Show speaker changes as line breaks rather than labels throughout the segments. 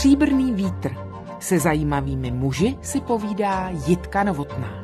Stříbrný vítr. Se zajímavými muži si povídá Jitka Novotná.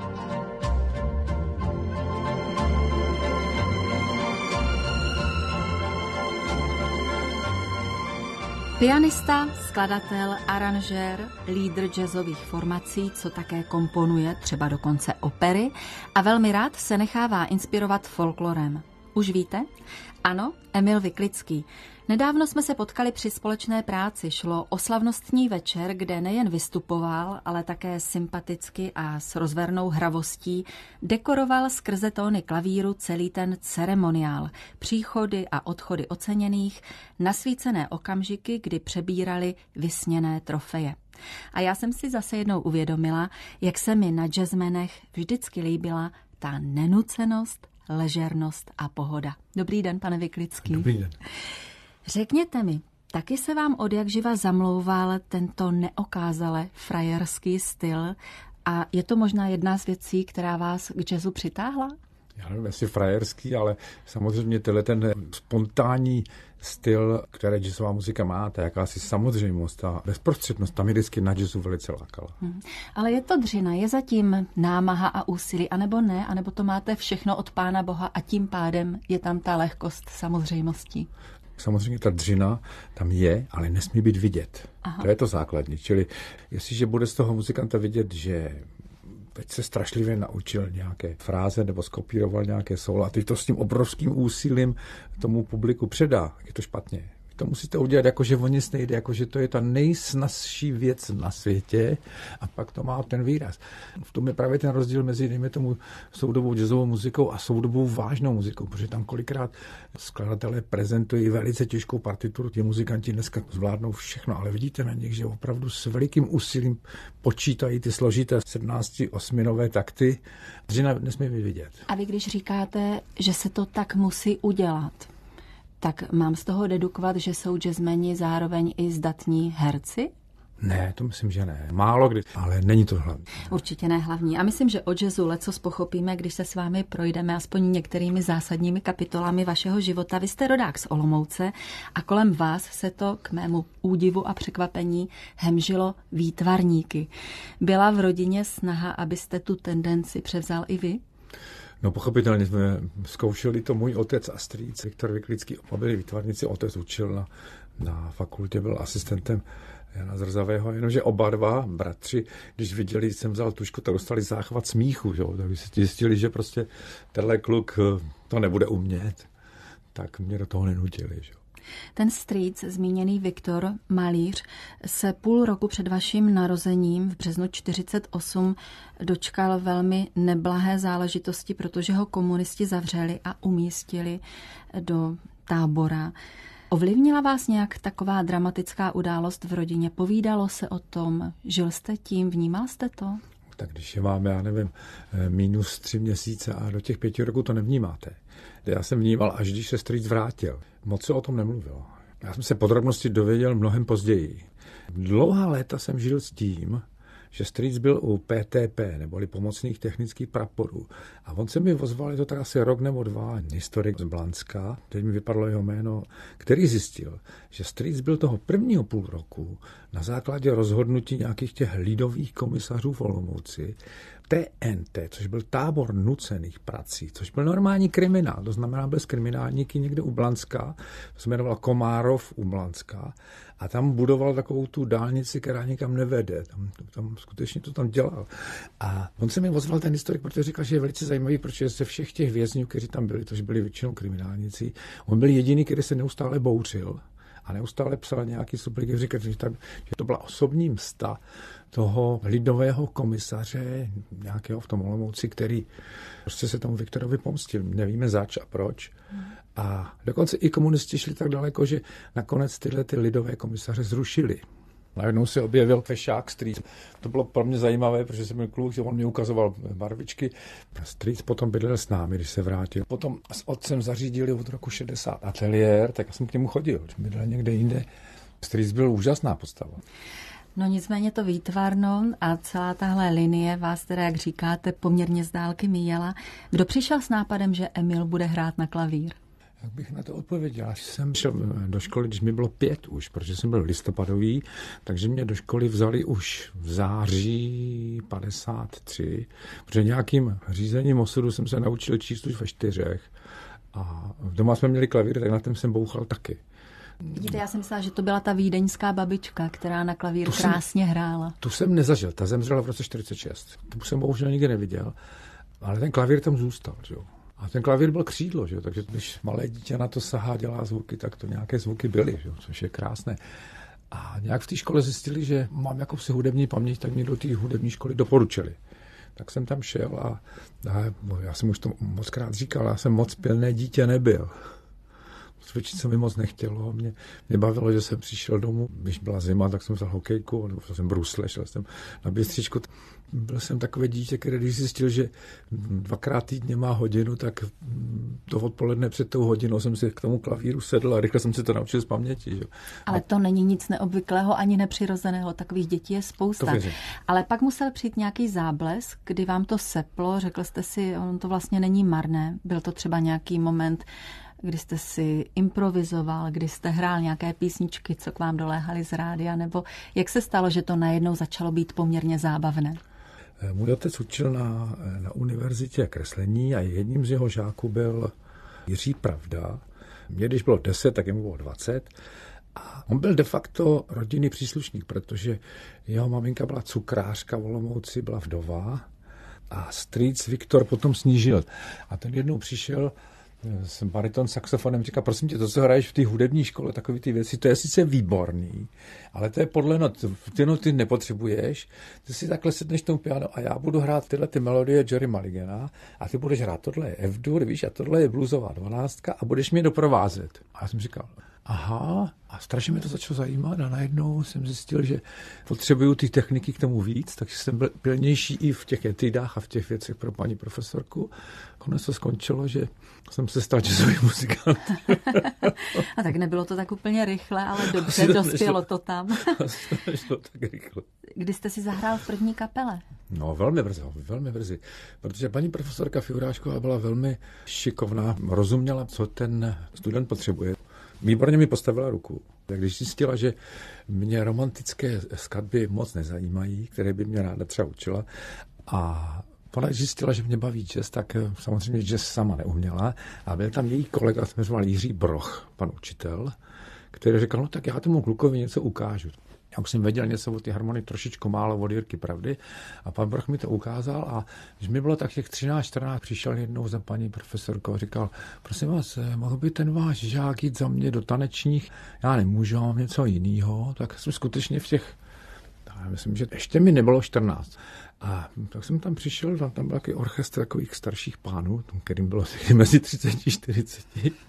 Pianista, skladatel, aranžér, lídr jazzových formací, co také komponuje, třeba dokonce opery, a velmi rád se nechává inspirovat folklorem. Už víte? Ano, Emil Vyklický. Nedávno jsme se potkali při společné práci. Šlo o slavnostní večer, kde nejen vystupoval, ale také sympaticky a s rozvernou hravostí dekoroval skrze tóny klavíru celý ten ceremoniál, příchody a odchody oceněných, nasvícené okamžiky, kdy přebírali vysněné trofeje. A já jsem si zase jednou uvědomila, jak se mi na jazzmenech vždycky líbila ta nenucenost, ležernost a pohoda. Dobrý den, pane Vyklický.
Dobrý den.
Řekněte mi, taky se vám odjakživa zamlouval tento neokázale frajerský styl a je to možná jedna z věcí, která vás k jazzu přitáhla?
Já nevím, jestli frajerský, ale samozřejmě ten spontánní styl, který jazzová muzika má, ta jakási samozřejmost, ta bezprostřednost, tam je vždycky na jazzu velice lákala.
Ale je to dřina, je zatím námaha a úsilí, anebo ne, anebo to máte všechno od Pána Boha a tím pádem je tam ta lehkost samozřejmostí?
Samozřejmě ta dřina tam je, ale nesmí být vidět. Aha. To je to základní. Čili jestliže bude z toho muzikanta vidět, že teď se strašlivě naučil nějaké fráze nebo skopíroval nějaké solo a teď to s tím obrovským úsilím tomu publiku předá, je to špatně. To musíte udělat jako, že o nic nejde, jako, že to je ta nejsnazší věc na světě a pak to má ten výraz. V tom je právě ten rozdíl mezi, dejme tomu, soudobou jazzovou muzikou a soudobou vážnou muzikou, protože tam kolikrát skladatelé prezentují velice těžkou partituru, ti muzikanti dneska zvládnou všechno, ale vidíte na nich, že opravdu s velikým úsilím počítají ty složité 17-osminové takty. Dřina nesmí být vidět.
A vy když říkáte, že se to tak musí udělat, tak mám z toho dedukovat, že jsou jazzmeni zároveň i zdatní herci?
Ne, to myslím, že ne. Málo kdy, ale není to hlavní.
Určitě ne hlavní. A myslím, že o jazzu lecos pochopíme, když se s vámi projdeme aspoň některými zásadními kapitolami vašeho života. Vy jste rodák z Olomouce a kolem vás se to k mému údivu a překvapení hemžilo výtvarníky. Byla v rodině snaha, abyste tu tendenci převzal i vy?
No pochopitelně jsme zkoušeli to můj otec a strýc. Viktor Vyklický, byli výtvarníci, otec učil na fakultě, byl asistentem Jana Zrzavého, jenomže oba dva bratři, když viděli, že jsem vzal tužku, tak dostali záchvat smíchu, že? Tak si zjistili, že prostě tenhle kluk to nebude umět, tak mě do toho nenutili. Že?
Ten strýc, zmíněný Viktor, malíř, se půl roku před vaším narozením v březnu 1948 dočkal velmi neblahé záležitosti, protože ho komunisti zavřeli a umístili do tábora. Ovlivnila vás nějak taková dramatická událost v rodině? Povídalo se o tom? Žil jste tím? Vnímal jste to?
Tak když je máme, já nevím, -3 měsíce a do těch 5 roků to nevnímáte. Já jsem vnímal, až když se strýc vrátil. Moc se o tom nemluvilo. Já jsem se podrobnosti dověděl mnohem později. Dlouhá léta jsem žil s tím, že strýc byl u PTP, neboli pomocných technických praporů. A on se mi ozval, je to tak asi rok nebo 2, historik z Blanska, teď mi vypadlo jeho jméno, který zjistil, že strýc byl toho prvního půl roku na základě rozhodnutí nějakých těch lidových komisařů v Olomouci, TNT, což byl tábor nucených prací, což byl normální kriminál, to znamená bez kriminálníky někde u Blanska, to se jmenoval Komárov u Blanska, a tam budoval takovou tu dálnici, která nikam nevede. Tam skutečně to tam dělal. A on se mi ozval ten historik, protože říkal, že je velice zajímavý, protože ze všech těch vězňů, kteří tam byli, což byli většinou kriminálníci, on byl jediný, který se neustále bouřil a neustále psal nějaký supliky, říkal, že to byla osobní msta toho lidového komisaře, nějakého v tom Olomouci, který prostě se tomu Viktorovi pomstil. Nevíme zač a proč. A dokonce i komunisti šli tak daleko, že nakonec tyhle ty lidové komisaře zrušili. Najednou se objevil fešák strýc. To bylo pro mě zajímavé, protože jsem byl kluk, že on mi ukazoval barvičky. Strýc potom bydlel s námi, když se vrátil. Potom s otcem zařídili od roku 60 ateliér, tak já jsem k němu chodil. Bydlel někde jinde. Strýc byl úžasná postava.
No nicméně to výtvarno a celá tahle linie vás teda, jak říkáte, poměrně z dálky míjela. Kdo přišel s nápadem, že Emil bude hrát na klavír?
Jak bych na to odpověděl? Já jsem šel do školy, když mi bylo 5 už, protože jsem byl listopadový, takže mě do školy vzali už v září 53, protože nějakým řízením osudu jsem se naučil číst už ve 4. A doma jsme měli klavír, tak na tom jsem bouchal taky.
Vidíte, já jsem myslela, že to byla ta vídeňská babička, která na klavír krásně hrála.
Tu jsem nezažil, ta zemřela v roce 46. Tu jsem bohužel nikdy neviděl, ale ten klavír tam zůstal, že jo. A ten klavír byl křídlo, že jo, takže když malé dítě na to sahá, dělá zvuky, tak to nějaké zvuky byly, že jo, což je krásné. A nějak v té škole zjistili, že mám jakousi hudební paměť, tak mě do té hudební školy doporučili. Tak jsem tam šel a já jsem už to mockrát říkal, já jsem moc pilné dítě nebyl. Cvičit se mi moc nechtělo. Mě bavilo, že jsem přišel domů, když byla zima, tak jsem vzal hokejku, nebo jsem brusle, šel jsem na běstříčku. Byl jsem takové dítě, které když zjistil, že 2krát týdně má hodinu, tak to odpoledne před tou hodinou jsem si k tomu klavíru sedl a rychle jsem si to naučil z paměti. Že?
Ale to není nic neobvyklého ani nepřirozeného, takových dětí je spousta. Ale pak musel přijít nějaký záblesk, kdy vám to seplo, řekl jste si, on to vlastně není marné. Byl to třeba nějaký moment, kdy jste si improvizoval, kdy jste hrál nějaké písničky, co k vám doléhaly z rádia, nebo jak se stalo, že to najednou začalo být poměrně zábavné?
Můj otec učil na univerzitě kreslení a jedním z jeho žáků byl Jiří Pravda. Mně, když bylo 10, tak jemu bylo 20. A on byl de facto rodinný příslušník, protože jeho maminka byla cukrářka v Olomouci, byla vdova a strýc Viktor potom snížil. A ten jednou přišel s bariton saxofonem, říká, prosím tě, to, co hraješ v té hudební škole, takové ty věci, to je sice výborný, ale to je podle not, ty noty nepotřebuješ, ty si takhle sedneš tomu piano a já budu hrát tyhle ty melodie Jerry Mulligana a ty budeš hrát, tohle je F-dur, víš, a tohle je bluesová 12 a budeš mě doprovázet. A já jsem říkal, aha, a strašně mě to začalo zajímat a najednou jsem zjistil, že potřebuju ty techniky k tomu víc, takže jsem byl pilnější i v těch etydách a v těch věcech pro paní profesorku. Konec to skončilo, že jsem se stal jazzový muzikant.
A tak nebylo to tak úplně rychle, ale dobře, dospělo to tam.
Nešlo tak rychle.
Kdy jste si zahrál v první kapele?
No, velmi brzy. Protože paní profesorka Fiurášková byla velmi šikovná, rozuměla, co ten student potřebuje. Výborně mi postavila ruku. Když zjistila, že mě romantické skladby moc nezajímají, které by mě ráda třeba učila, a ona zjistila, že mě baví jazz, tak samozřejmě jazz sama neuměla. A byl tam její kolega, se jmenoval Jiří Broch, pan učitel, který řekl, no tak já tomu klukovi něco ukážu. Já už jsem věděl něco o ty harmonii, trošičku málo od Jirky Pravdy a pan Broch mi to ukázal a když mi bylo tak těch 13-14, přišel jednou za paní profesorkou a říkal, prosím vás, mohl by ten váš žák jít za mě do tanečních? Já nemůžu, mám něco jiného, tak jsem skutečně v těch, já myslím, že ještě mi nebylo 14. A tak jsem tam přišel, tam byl takový orchestr takových starších pánů, kterým bylo mezi 30 a 40.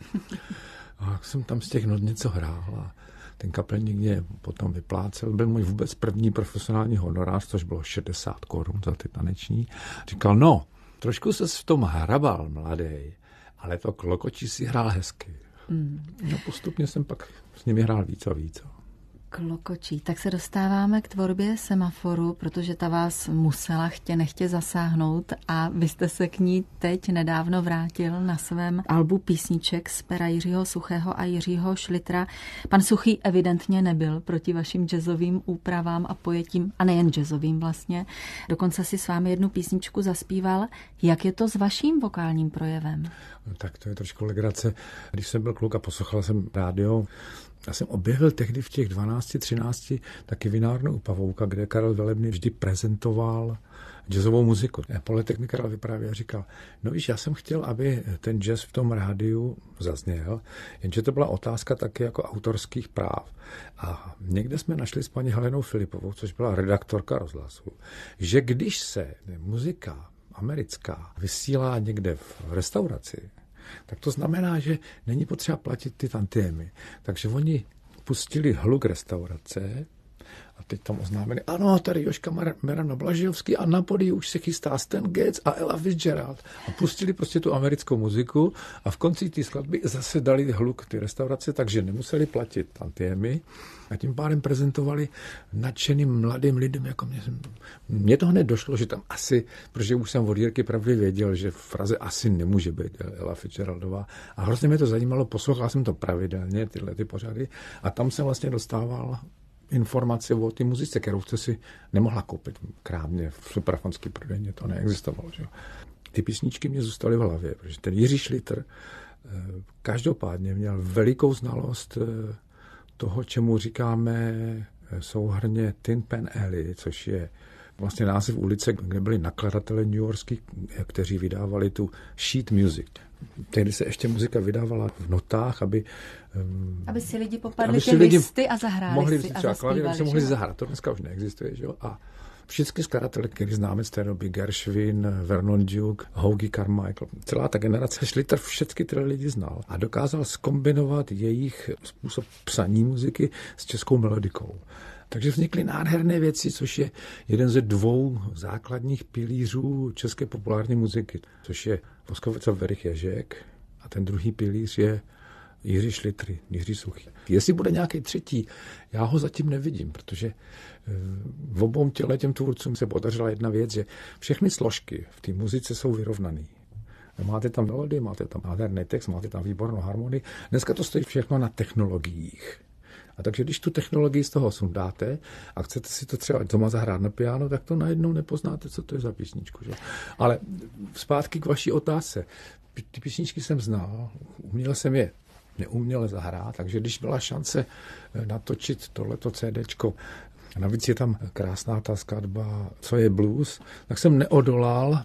A tak jsem tam z těch not něco hrál a ten kapelník mě potom vyplácel. Byl můj vůbec první profesionální honorář, což bylo 60 korun za ty taneční. Říkal, no, trošku ses v tom hrabal, mladej, ale to klokočí si hrál hezky. No postupně jsem pak s nimi hrál víc a víc.
Klokočí. Tak se dostáváme k tvorbě Semaforu, protože ta vás musela chtě nechtě zasáhnout a vy jste se k ní teď nedávno vrátil na svém albu písniček z pera Jiřího Suchého a Jiřího Šlitra. Pan Suchý evidentně nebyl proti vašim jazzovým úpravám a pojetím, a nejen jazzovým vlastně. Dokonce si s vámi jednu písničku zaspíval. Jak je to s vaším vokálním projevem?
No, tak to je trošku legrace. Když jsem byl kluk a poslouchal jsem rádio, já jsem objevil tehdy v těch 12, 13 taky vinárnu u Pavouka, kde Karel Velebný vždy prezentoval jazzovou muziku. Politik mi Karel vyprávěl a říkal, no víš, já jsem chtěl, aby ten jazz v tom rádiu zazněl, jenže to byla otázka taky jako autorských práv. A někde jsme našli s paní Helenou Filipovou, což byla redaktorka rozhlasu, že když se muzika americká vysílá někde v restauraci, tak to znamená, že není potřeba platit ty tantiemy. Takže oni pustili hluk restaurace A teď tam oznámili, ano, tady Jožka Merano-Blažejovský a na pódiu už se chystá Stan Getz a Ella Fitzgerald. A pustili prostě tu americkou muziku a v konci té skladby zase dali hluk ty restaurace, takže nemuseli platit tantiemy a tím pádem prezentovali nadšeným mladým lidem, jako mně to hned došlo, že tam asi, protože už jsem od Jirky Pravdy věděl, že v Praze asi nemůže být Ella Fitzgeraldová. A hrozně mě to zajímalo, poslouchal jsem to pravidelně, tyhle ty pořady, a tam jsem vlastně dostával informace o té muzice, kterou jste si nemohla koupit v krámě, v suprafonský prodejně, to neexistovalo. Že? Ty písničky mě zůstaly v hlavě, protože ten Jiří Šlitr každopádně měl velikou znalost toho, čemu říkáme souhrnně Tin Pan Alley, což je vlastně název ulice, kde byli nakladatelé newyorský, kteří vydávali tu sheet music. Tehdy se ještě muzika vydávala v notách, aby
si lidi popadli ty listy a zahráli
mohli
si a
zaspívali. Aby se mohli
že?
zahrát. To dneska už neexistuje. Že? A všichni skladatelé, který známe z té doby, Gershwin, Vernon Duke, Hoagy Carmichael, celá ta generace Šlitr všechny tyhle lidi znal a dokázal zkombinovat jejich způsob psaní muziky s českou melodikou. Takže vznikly nádherné věci, což je jeden ze dvou základních pilířů české populární muziky, což je Voskovec a Verich Ježek a ten druhý pilíř je Jiří Šlitr, Jiří Suchý. Jestli bude nějaký třetí, já ho zatím nevidím, protože v obou těm tvůrcům se podařila jedna věc, že všechny složky v té muzice jsou vyrovnaný. Máte tam melodii, máte tam nádherný text, máte tam výbornou harmonii. Dneska to stojí všechno na technologiích. A takže když tu technologii z toho sundáte a chcete si to třeba doma zahrát na piano, tak to najednou nepoznáte, co to je za písničku. Že? Ale zpátky k vaší otázce. Ty písničky jsem znal, uměl jsem je neuměl zahrát, takže když byla šance natočit tohleto CDčko, navíc je tam krásná ta skladba Co je blues, tak jsem neodolal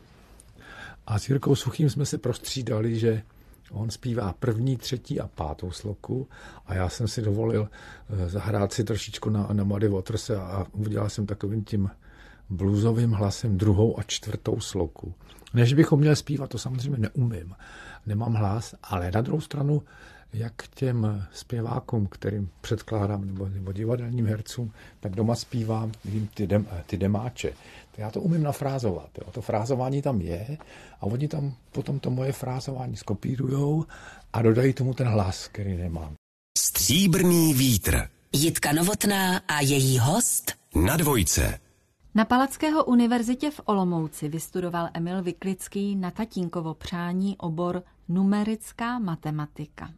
a s Jirkou Suchým jsme se prostřídali, že on zpívá první, třetí a pátou sloku a já jsem si dovolil zahrát si trošičku na Muddy Waters a udělal jsem takovým tím bluesovým hlasem druhou a čtvrtou sloku. Než bychom měli zpívat, to samozřejmě neumím. Nemám hlas, ale na druhou stranu, jak těm zpěvákům, kterým předkládám, nebo divadelním hercům, tak doma zpívám ty demáče. Já to umím nafrázovat. Jo. To frázování tam je a oni tam potom to moje frázování skopírujou a dodají tomu ten hlas, který nemám.
Stříbrný vítr.
Jitka Novotná a její host
na Dvojce.
Na Palackého univerzitě v Olomouci vystudoval Emil Vyklický na tatínkovo přání obor numerická matematika.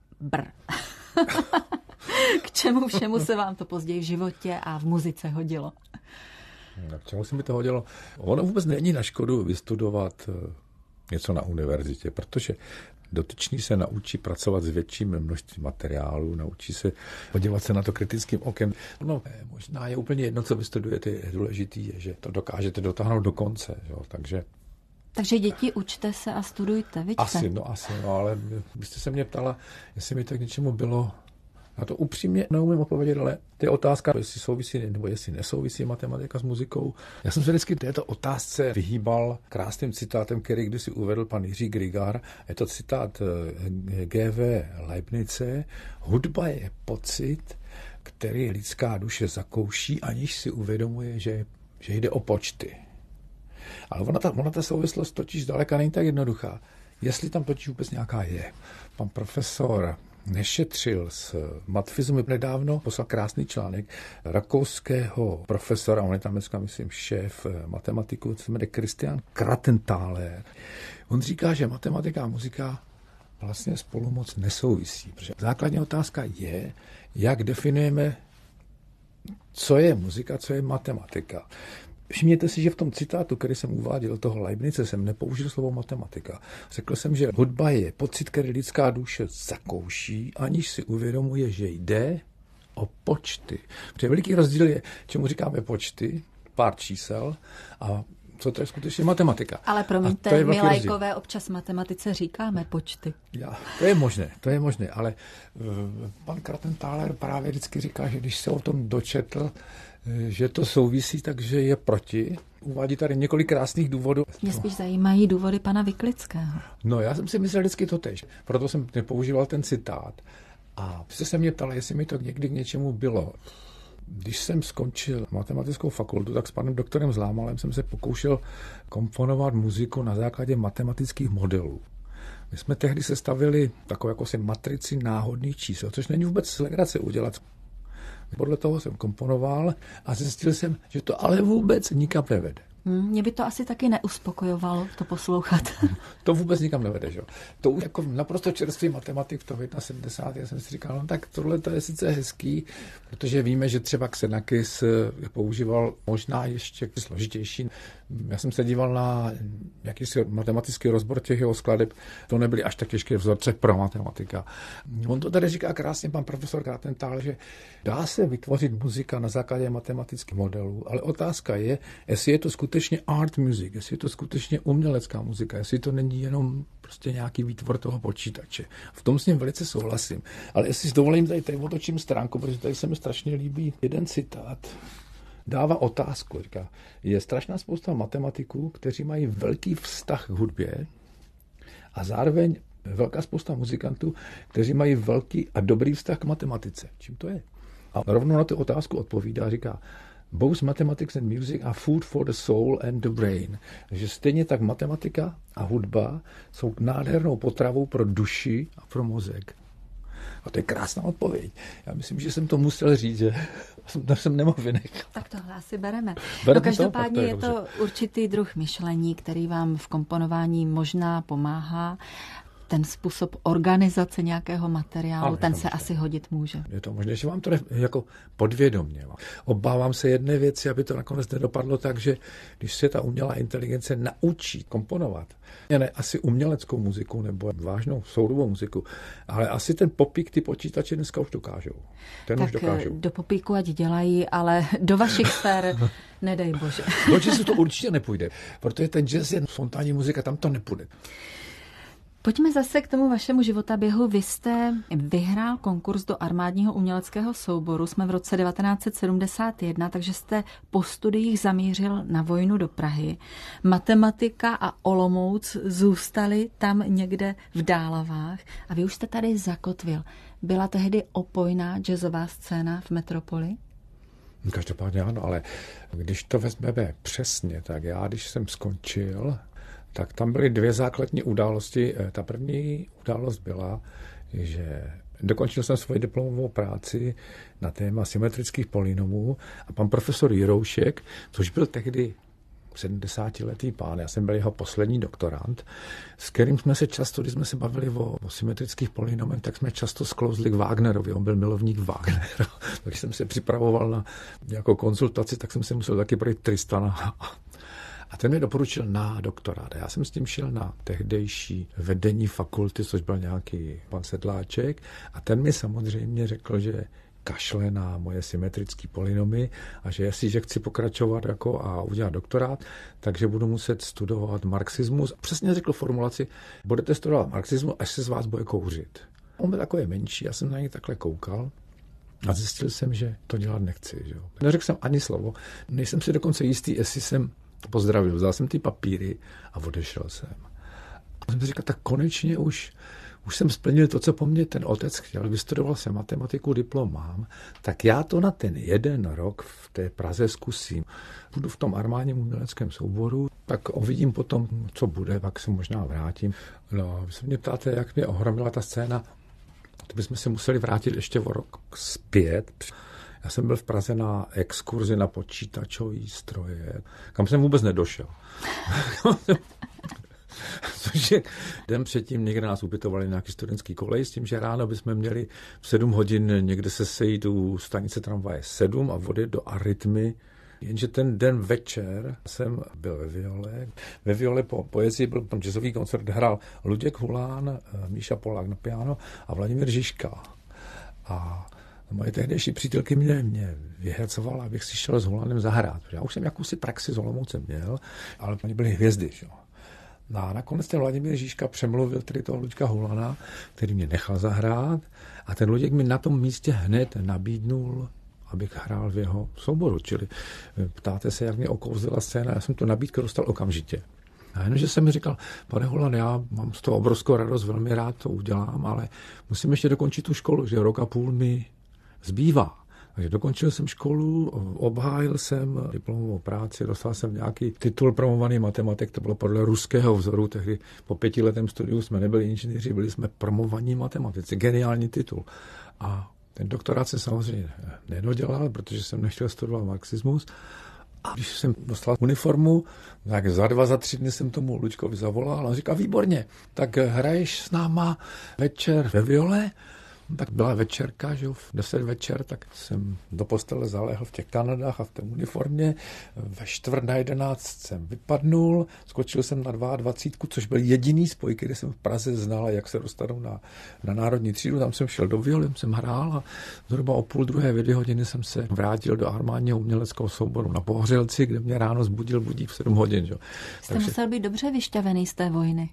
K čemu všemu se vám to později v životě a v muzice hodilo?
K čemu se mi to hodilo? Ono vůbec není na škodu vystudovat něco na univerzitě, protože dotyčný se naučí pracovat s větším množstvím materiálu, naučí se podívat se na to kritickým okem. No, možná je úplně jedno, co vystudujete, je důležitý, je, že to dokážete dotáhnout do konce. Jo? Takže
děti, učte se a studujte, vidíte?
Asi, ale byste se mě ptala, jestli mi to k něčemu bylo. Já to upřímně neumím odpovědět, ale to je otázka, jestli souvisí nebo jestli nesouvisí matematika s muzikou. Já jsem se vždycky této otázce vyhýbal krásným citátem, který kdysi uvedl pan Jiří Grigar. Je to citát G.V. Leibnize. Hudba je pocit, který lidská duše zakouší, aniž si uvědomuje, že jde o počty. Ale ona ta souvislost totiž zdaleka není tak jednoduchá. Jestli tam totiž vůbec nějaká je. Pan profesor Nešetřil z matfizmu nedávno poslal krásný článek rakouského profesora, on je tam dneska, myslím, šéf matematiku, co se jmenuje Christian Kratenthaler. On říká, že matematika a muzika vlastně spolu moc nesouvisí. Protože základní otázka je, jak definujeme, co je muzika, co je matematika. Všimněte si, že v tom citátu, který jsem uváděl toho Leibnize, jsem nepoužil slovo matematika. Řekl jsem, že hudba je pocit, který lidská duše zakouší, aniž si uvědomuje, že jde o počty. Protože veliký rozdíl je, čemu říkáme počty, pár čísel, a co to je skutečně matematika.
Ale promiňte, my lajkové občas matematice říkáme počty.
To je možné, ale pan Kratenthaler právě vždycky říká, že když se o tom dočetl, že to souvisí, takže je proti. Uvádí tady několik krásných důvodů.
Mě spíš zajímají důvody pana Vyklického.
No, já jsem si myslel vždycky totéž. Proto jsem nepoužíval ten citát. A jste se mě ptala, jestli mi to někdy k něčemu bylo. Když jsem skončil matematickou fakultu, tak s panem doktorem Zlámalem jsem se pokoušel komponovat muziku na základě matematických modelů. My jsme tehdy sestavili takovou jakousi matrici náhodných čísel, což není vůbec legrace udělat. Podle toho jsem komponoval a zjistil jsem, že to ale vůbec nikam nevede.
Mě by to asi taky neuspokojovalo to poslouchat.
To vůbec nikam nevede, že? To už jako naprosto čerstvý matematik v toho 71. Já jsem si říkal, no tak tohle to je sice hezký, protože víme, že třeba Xenakis používal možná ještě složitější. Já jsem se díval na jakýsi matematický rozbor těch jeho skladeb, to nebyly až tak těžké vzorce pro matematika. On to tady říká krásně pan profesor Gartenthal, že dá se vytvořit muzika na základě matematických modelů, ale otázka je, jestli je to skutečně art music, jestli je to skutečně umělecká muzika, jestli to není jenom prostě nějaký výtvor toho počítače. V tom s ním velice souhlasím. Ale jestli si dovolím, tady otočím stránku, protože tady se mi strašně líbí jeden citát. Dává otázku, říká, je strašná spousta matematiků, kteří mají velký vztah k hudbě a zároveň velká spousta muzikantů, kteří mají velký a dobrý vztah k matematice. Čím to je? A rovnou na tu otázku odpovídá, říká, both mathematics and music are food for the soul and the brain. Takže stejně tak matematika a hudba jsou nádhernou potravou pro duši a pro mozek. A to je krásná odpověď. Já myslím, že jsem to musel říct, že to jsem nemohl vynechat.
Tak tohle asi bereme. No každopádně je to určitý druh myšlení, který vám v komponování možná pomáhá. Ten způsob organizace nějakého materiálu, ale ten se asi hodit může.
Je to možné, že vám to jako podvědomě. Obávám se jedné věci, aby to nakonec nedopadlo tak, že když se ta umělá inteligence naučí komponovat, ne asi uměleckou muziku nebo vážnou soudobou muziku, ale asi ten popík ty počítače dneska už dokážou.
Tak už dokážou. Do popíku ať dělají, ale do vašich sfér nedej bože.
Do jazzu to určitě nepůjde, protože ten jazz je spontánní muzika, tam to nepůjde.
Pojďme zase k tomu vašemu životaběhu. Vy jste vyhrál konkurs do armádního uměleckého souboru. Jsme v roce 1971, takže jste po studiích zamířil na vojnu do Prahy. Matematika a Olomouc zůstaly tam někde v Dálavách a vy už jste tady zakotvil. Byla tehdy opojná jazzová scéna v metropoli?
Každopádně ano, ale když to vezmeme přesně, tak já, když jsem skončil, tak tam byly dvě základní události. Ta první událost byla, že dokončil jsem svoji diplomovou práci na téma symetrických polynomů a pan profesor Jiroušek, což byl tehdy 70letý pán, já jsem byl jeho poslední doktorant, s kterým jsme se často, když jsme se bavili o symetrických polynomech, tak jsme často sklouzli k Wagnerovi, on byl milovník Wagnera. Když jsem se připravoval na nějakou konzultaci, tak jsem se musel taky projít Tristana. A ten mi doporučil na doktorát. Já jsem s tím šel na tehdejší vedení fakulty, což byl nějaký pan Sedláček. A ten mi samozřejmě řekl, že kašle na moje symetrické polynomy a že jestliže chci pokračovat a udělat doktorát, takže budu muset studovat marxismus. Přesně řekl formulaci, budete studovat marxismus, až se z vás bude kouřit. On byl takový menší, já jsem na něj takhle koukal a zjistil jsem, že to dělat nechci. Že? Neřekl jsem ani slovo, nejsem si dokonce jistý, jestli jsem pozdravil, vzal jsem ty papíry a odešel jsem. A jsem si říkal, tak konečně už jsem splnil to, co po mně ten otec chtěl. Vystudoval jsem matematiku, diplom mám, tak já to na ten 1 rok v té Praze zkusím. Budu v tom armádním uměleckém souboru, tak uvidím potom, co bude, pak se možná vrátím. No, vy se mě ptáte, jak mě ohromila ta scéna. To bychom se museli vrátit ještě o rok zpět. Já jsem byl v Praze na exkurzi na počítačové stroje, kam jsem vůbec nedošel. Což je den předtím někde nás ubytovali nějaký studentský kolej s tím, že ráno bychom měli v 7 hodin někde se sejít u stanice tramvaje 7 a odjet do Arytmy. Jenže ten den večer jsem byl ve Viole. Ve Viole po poezii byl tam jazzový koncert, hrál Luděk Hulán, Míša Polák na piano a Vladimír Žižka. A moje tehdejší přítelky mě vyhercovala, abych si šel s Hulanem zahrát. Já už jsem jakousi praxi s Olomoucem měl, ale oni byli hvězdy. Že? A nakonec ten Vladimír Žižka přemluvil tedy toho Luďka Hulana, který mě nechal zahrát a ten Luděk mi na tom místě hned nabídnul, abych hrál v jeho souboru. Čili ptáte se, jak mě okouzlila scéna, já jsem tu nabídku dostal okamžitě. A jenomže jsem mi říkal, pane Hulan, já mám z toho obrovskou radost, velmi rád to udělám, ale musím ještě dokončit tu školu, že 1,5 roku mi zbývá. Takže dokončil jsem školu, obhájil jsem diplomovou práci, dostal jsem nějaký titul promovaný matematik, to bylo podle ruského vzoru, tehdy po 5letém studiu jsme nebyli inženýři, byli jsme promovaní matematici, geniální titul. A ten doktorát jsem samozřejmě nedodělal, protože jsem nechtěl studovat marxismus. A když jsem dostal uniformu, tak za 3 dny jsem tomu Luďkovi zavolal a on říkal, výborně, tak hraješ s náma večer ve viole? Tak byla večerka, že v 10 večer, tak jsem do postele zaléhl v těch Kanadách a v té uniformě. Ve 10:45 jsem vypadnul, skočil jsem na 22, což byl jediný spoj, který jsem v Praze znal, jak se dostanu na Národní třídu. Tam jsem šel do violy, jsem hrál a zhruba o 12:30 jsem se vrátil do armádního uměleckého souboru na Pohořelci, kde mě ráno zbudil budík v 7 hodin. Že?
Jste musel být dobře vyšťavený z té vojny.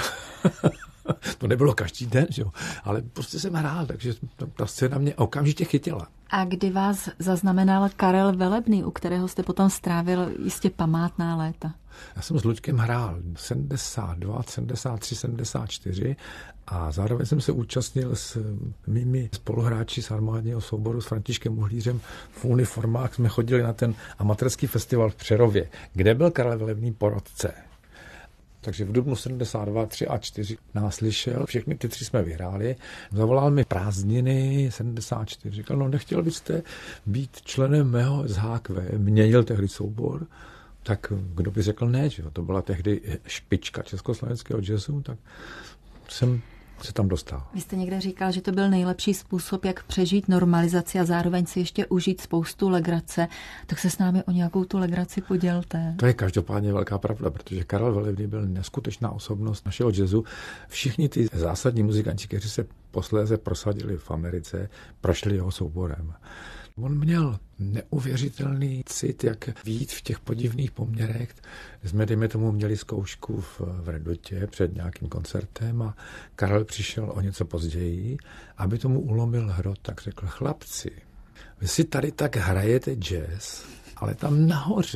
To nebylo každý den, že jo? Ale prostě jsem hrál, takže ta scéna mě okamžitě chytila.
A kdy vás zaznamenal Karel Velebný, u kterého jste potom strávil jistě památná léta?
Já jsem s Luďkem hrál 72, 73, 74 a zároveň jsem se účastnil s mými spoluhráči z armádního souboru s Františkem Uhlířem v uniformách. Jsme chodili na ten amatérský festival v Přerově, kde byl Karel Velebný porotce. Takže v dubnu 72, 3 a 4 nás slyšel, všechny ty 3 jsme vyhráli. Zavolal mi prázdniny 74, říkal, no nechtěl byste být členem mého SHQ, měnil tehdy soubor, tak kdo by řekl ne, že jo? To byla tehdy špička československého jazzu, tak jsem se tam dostal.
Vy jste někde říkal, že to byl nejlepší způsob, jak přežít normalizaci a zároveň si ještě užít spoustu legrace. Tak se s námi o nějakou tu legraci podělte.
To je každopádně velká pravda, protože Karel Velebný byl neskutečná osobnost našeho jazzu. Všichni ty zásadní muzikanti, kteří se posléze prosadili v Americe, prošli jeho souborem. On měl neuvěřitelný cit, jak vyjít v těch podivných poměrech. Jsme, dejme tomu, měli zkoušku v Redutě před nějakým koncertem a Karel přišel o něco později, aby tomu ulomil hrot, tak řekl, chlapci, vy si tady tak hrajete jazz, ale tam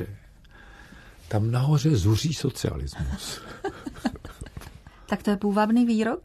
nahoře zuří socialismus.
Tak to je půvabný výrok.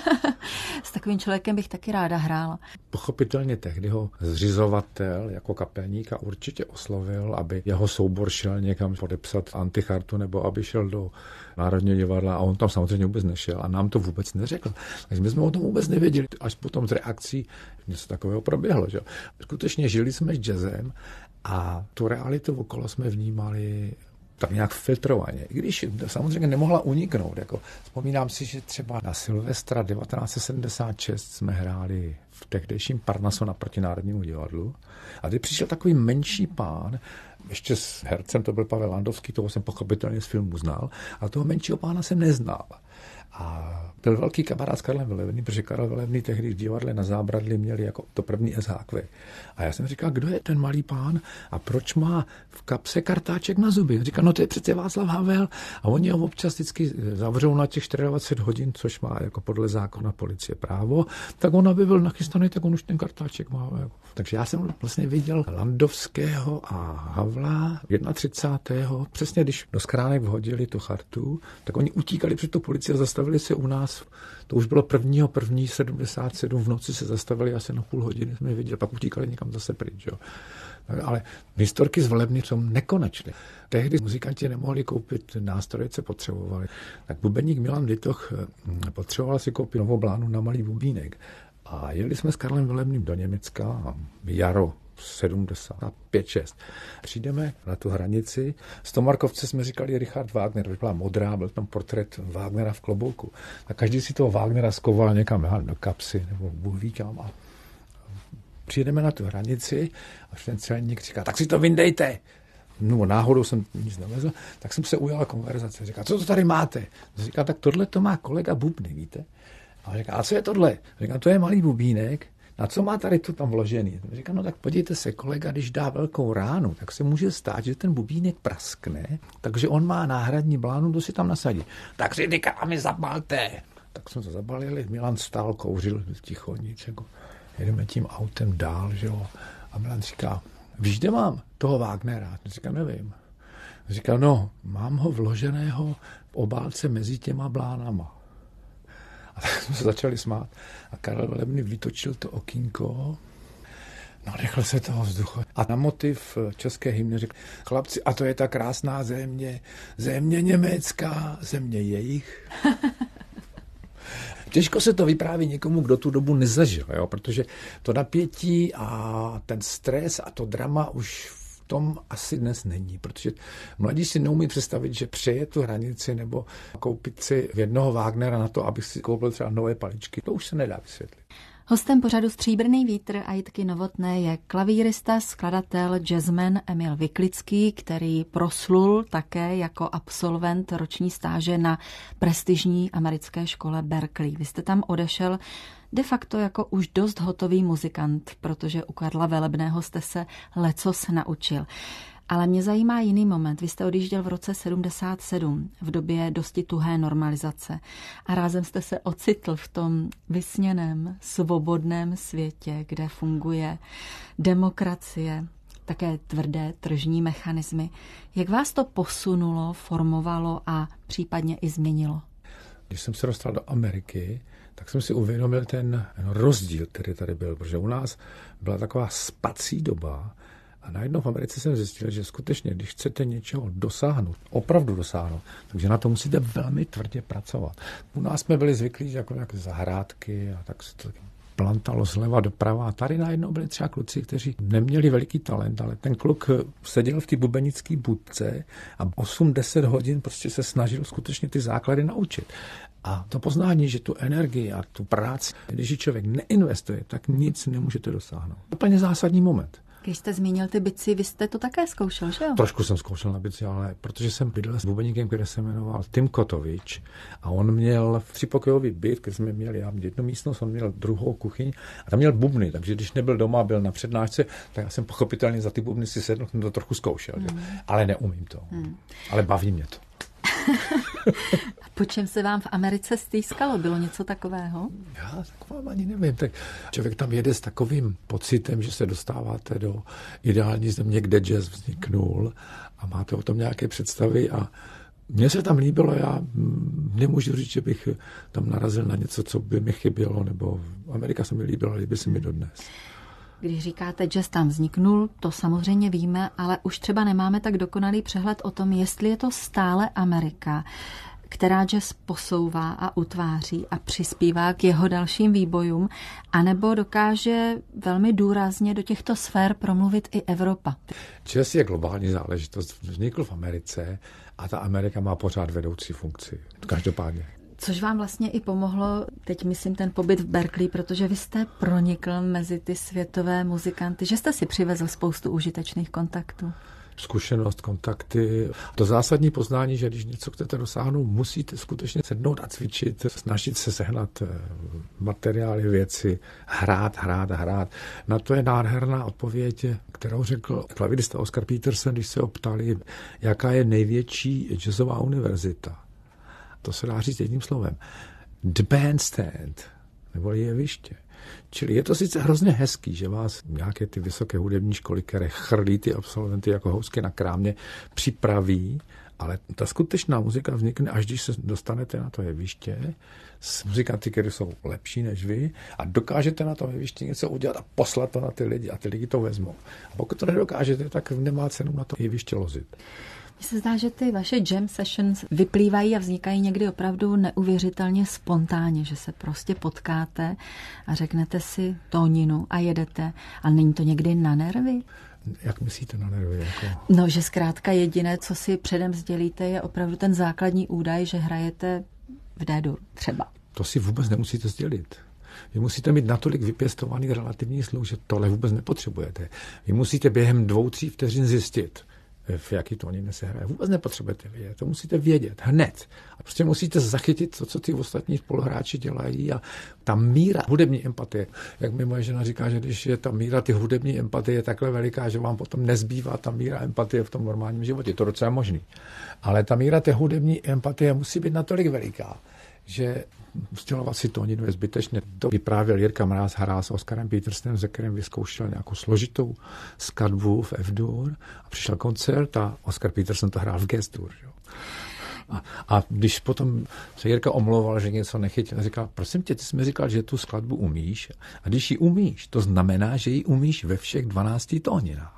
S takovým člověkem bych taky ráda hrála.
Pochopitelně tehdy ho zřizovatel jako kapelníka určitě oslovil, aby jeho soubor šel někam podepsat antichartu nebo aby šel do Národního divadla a on tam samozřejmě vůbec nešel a nám to vůbec neřekl. Takže my jsme o tom vůbec nevěděli. Až potom z reakcí něco takového proběhlo. Že? Skutečně žili jsme s jazzem a tu realitu okolo jsme vnímali tak nějak filtrovaně. I když samozřejmě nemohla uniknout. Jako, vzpomínám si, že třeba na Silvestra 1976 jsme hráli v tehdejším Parnasu naproti Národnímu divadlu. A když přišel takový menší pán, ještě s hercem, to byl Pavel Landovský, toho jsem pochopitelně z filmu znal, ale toho menšího pána jsem neznal. A byl velký kamarád s Karlem Velebným, protože Karel Velebný tehdy v divadle na Zábradlí měli jako to první SHQ. A já jsem říkal, kdo je ten malý pán a proč má v kapse kartáček na zuby? Říkal, no to je přece Václav Havel a oni ho občas vždycky zavřou na těch 24 hodin, což má jako podle zákona policie právo, tak on aby byl nachystaný, tak on už ten kartáček má. Jako. Takže já jsem vlastně viděl Landovského a Havla 31. Přesně když do skránek vhodili tu chartu, tak oni utíkali před tu policii a zastavili se u nás. To už bylo 1.1.77 v noci se zastavili asi na půl hodiny, jsme je viděli, pak utíkali někam zase pryč. Jo. Ale historky z Velebny jsou nekonečné. Tehdy muzikanti nemohli koupit nástroje, co potřebovali. Tak bubeník Milan Litoch potřeboval si koupit novou blánu na malý bubínek. A jeli jsme s Karlem Velebným do Německa, jaro 75-6. Přijdeme na tu hranici. Z Tomarkovce jsme říkali Richard Wagner, byla modrá, byl tam portrét Wagnera v klobouku. A každý si toho Wagnera skoval někam do kapsy nebo Bůh ví kam. A přijdeme na tu hranici a ten celník říká, tak si to vyndejte. No náhodou jsem nic nevezl, tak jsem se ujala konverzace. Říká, co to tady máte? Říká, tak tohle to má kolega Bubny, víte? A říká, a co je tohle? Říká, to je malý bubínek. A co má tady to tam vložený? Říká, no tak podívejte se, kolega, když dá velkou ránu, tak se může stát, že ten bubínek praskne, takže on má náhradní blánu, to si tam nasadí. Tak si ty kámy zabalte. Tak jsme to zabalili, Milan stál, kouřil ticho, nic, jako jedeme tím autem dál, že jo. A Milan říká, víš, kde mám toho Wagnera? Říká, nevím. Říká, no, mám ho vloženého v obálce mezi těma blánama. A tak jsme se začali smát. A Karel Velebný vytočil to okýnko Nadechl se toho vzduchu. A na motiv české hymny řekl: chlapci, a to je ta krásná země, země německá, země jejich. Těžko se to vypráví někomu, kdo tu dobu nezažil, jo? Protože to napětí a ten stres a to drama už v tom asi dnes není, protože mladí si neumí představit, že přeje tu hranici nebo koupit si jednoho Wagnera na to, aby si koupil třeba nové paličky. To už se nedá vysvětlit.
Hostem pořadu Stříbrný vítr a Jitky Novotné je klavírista, skladatel, jazzman Emil Wiklický, který proslul také jako absolvent roční stáže na prestižní americké škole Berkeley. Vy jste tam odešel de facto jako už dost hotový muzikant, protože u Karla Velebného jste se lecos naučil. Ale mě zajímá jiný moment. Vy jste odjížděl v roce 77, v době dosti tuhé normalizace. A rázem jste se ocitl v tom vysněném, svobodném světě, kde funguje demokracie, také tvrdé tržní mechanismy. Jak vás to posunulo, formovalo a případně i změnilo?
Když jsem se dostal do Ameriky, tak jsem si uvědomil ten rozdíl, který tady byl, protože u nás byla taková spací doba. A najednou v Americe jsem zjistil, že skutečně, když chcete něčeho dosáhnout, opravdu dosáhnout, takže na to musíte velmi tvrdě pracovat. U nás jsme byli zvyklí jako nějaké zahrádky a tak se to plantalo zleva doprava. A tady najednou byli třeba kluci, kteří neměli veliký talent, ale ten kluk seděl v té bubenické budce a 8-10 hodin prostě se snažil skutečně ty základy naučit. A to poznání, že tu energii a tu práci, když ji člověk neinvestuje, tak nic nemůžete dosáhnout. Úplně zásadní moment.
Když jste zmínil ty bicí, vy jste to také zkoušel, že jo?
Trošku jsem zkoušel na bicí, ale protože jsem bydlel s bubeníkem, který se jmenoval Tim Kotovič a on měl 3pokojový byt, který jsme měli, já jednu místnost, on měl druhou kuchyň a tam měl bubny, takže když nebyl doma, byl na přednášce, tak já jsem pochopitelně za ty bubny si sedl, jsem to trochu zkoušel, ale neumím to. Ale baví mě to.
Po čem se vám v Americe stýskalo? Bylo něco takového?
Já taková ani nevím. Tak člověk tam jede s takovým pocitem, že se dostáváte do ideální země, kde jazz vzniknul a máte o tom nějaké představy a mně se tam líbilo, já nemůžu říct, že bych tam narazil na něco, co by mi chybělo, nebo Amerika se mi líbila, líbí se mi dodnes.
Když říkáte, jazz tam vzniknul, to samozřejmě víme, ale už třeba nemáme tak dokonalý přehled o tom, jestli je to stále Amerika, která jazz posouvá a utváří a přispívá k jeho dalším výbojům, anebo dokáže velmi důrazně do těchto sfér promluvit i Evropa.
Jazz je globální záležitost, vznikl v Americe a ta Amerika má pořád vedoucí funkci, každopádně.
Což vám vlastně i pomohlo, teď myslím ten pobyt v Berkeley, protože vy jste pronikl mezi ty světové muzikanty, že jste si přivezl spoustu užitečných kontaktů.
Zkušenost, kontakty. To zásadní poznání, že když něco chcete dosáhnout, musíte skutečně sednout a cvičit, snažit se sehnat materiály, věci, hrát. Na to je nádherná odpověď, kterou řekl klavirista Oscar Peterson, když se ho ptali, jaká je největší jazzová univerzita. To se dá říct jedním slovem. The bandstand, neboli jeviště. Čili je to sice hrozně hezký, že vás nějaké ty vysoké hudební školy, které chrlí ty absolventy jako housky na krámě, připraví, ale ta skutečná muzika vznikne, až když se dostanete na to jeviště s muzikanty, které jsou lepší než vy a dokážete na tom jevišti něco udělat a poslat to na ty lidi a ty lidi to vezmou. A pokud to nedokážete, tak nemá cenu na to jeviště lozit.
Mně se zdá, že ty vaše jam sessions vyplývají a vznikají někdy opravdu neuvěřitelně spontánně, že se prostě potkáte a řeknete si tóninu a jedete. Ale není to někdy na nervy?
Jak myslíte na nervy? Jako?
No, že zkrátka jediné, co si předem sdělíte, je opravdu ten základní údaj, že hrajete v D-dur třeba.
To si vůbec nemusíte sdělit. Vy musíte mít natolik vypěstovaný relativní sluch, že tohle vůbec nepotřebujete. Vy musíte během 2-3 vteřin zjistit, v jaký tónině se hraje. Vůbec nepotřebujete vědět, to musíte vědět hned. A prostě musíte zachytit to, co ty ostatní spoluhráči dělají a ta míra hudební empatie, jak mi moje žena říká, že když je ta míra ty hudební empatie takhle veliká, že vám potom nezbývá ta míra empatie v tom normálním životě. To docela možný. Ale ta míra té hudební empatie musí být natolik veliká, že sdělovat si tóninu je zbytečně. To vyprávěl Jirka Mráz, hrál s Oscarem Petersonem, se kterým vyzkoušel nějakou složitou skladbu v F-dur a přišel koncert a Oscar Peterson to hrál v G-dur. A když potom se Jirka omlouval, že něco nechytil, říkal, prosím tě, ty jsi mi říkal, že tu skladbu umíš. A když ji umíš, to znamená, že ji umíš ve všech 12 tóninách.